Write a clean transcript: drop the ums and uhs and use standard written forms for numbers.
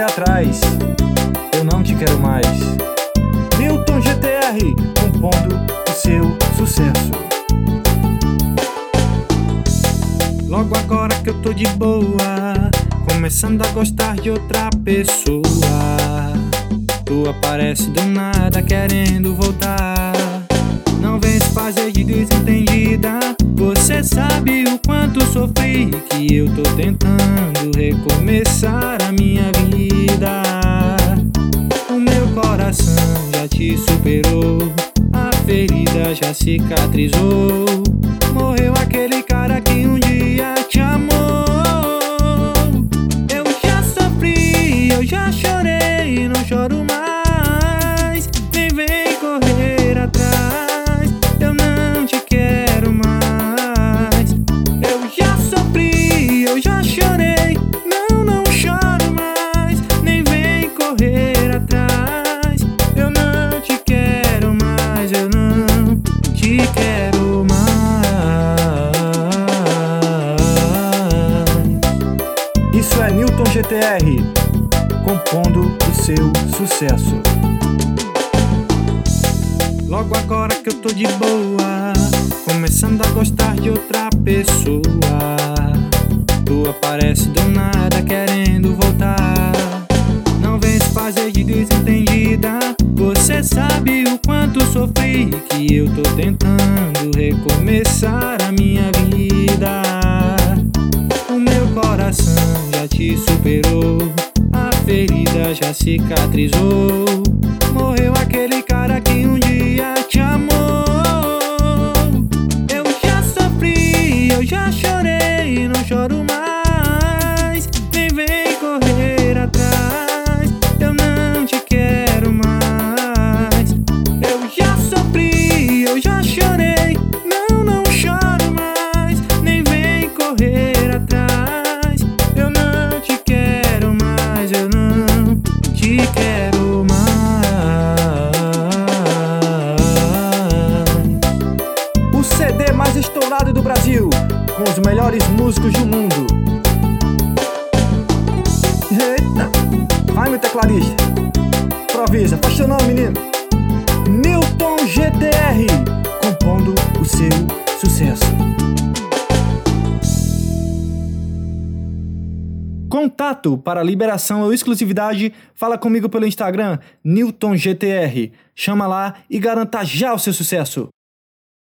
atrás, eu não te quero mais. Newton GTR, compondo o seu sucesso. Logo agora que eu tô de boa, começando a gostar de outra pessoa, tu aparece do nada querendo voltar. Não vem se fazer de desentendida, você sabe o quanto sofri, que eu tô tentando recomeçar a minha vida. O meu coração já te superou, a ferida já cicatrizou. Morreu aquele cara que um dia te amou. Eu já sofri, eu já chorei, não choro mais. Nem vem correr atrás, eu não te quero mais. Eu já sofri, eu já chorei, não choro mais. Nem vem correr atrás, eu não te quero mais, eu não te quero mais. Isso é Newton GTR, compondo o seu sucesso. Logo agora que eu tô de boa, começando a gostar de outra pessoa, tu aparece do nada querendo voltar. Não vem se fazer de desentendida, você sabe o quanto sofri, que eu tô tentando recomeçar a minha vida. O meu coração já te superou, a ferida já cicatrizou. Morreu aquele cara que um dia te amou. Eu já sofri, eu já chorei, não choro mais. Nem vem correr atrás, eu não te quero mais. Eu já sofri, eu já chorei, não choro mais. Nem vem correr atrás, eu não te quero mais, eu não te quero mais. O CD mais estourado do Brasil, com os melhores músicos do mundo. Eita, vai meu tecladista, improvisa, faz teu nome, menino. Newton GTR, compondo o seu sucesso. Contato para liberação ou exclusividade, fala comigo pelo Instagram, Newton GTR. Chama lá e garanta já o seu sucesso.